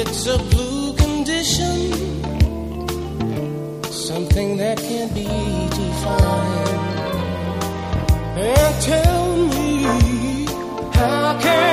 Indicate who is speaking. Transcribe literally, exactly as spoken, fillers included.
Speaker 1: It's a blue condition, something that can't be defined. And tell me, how can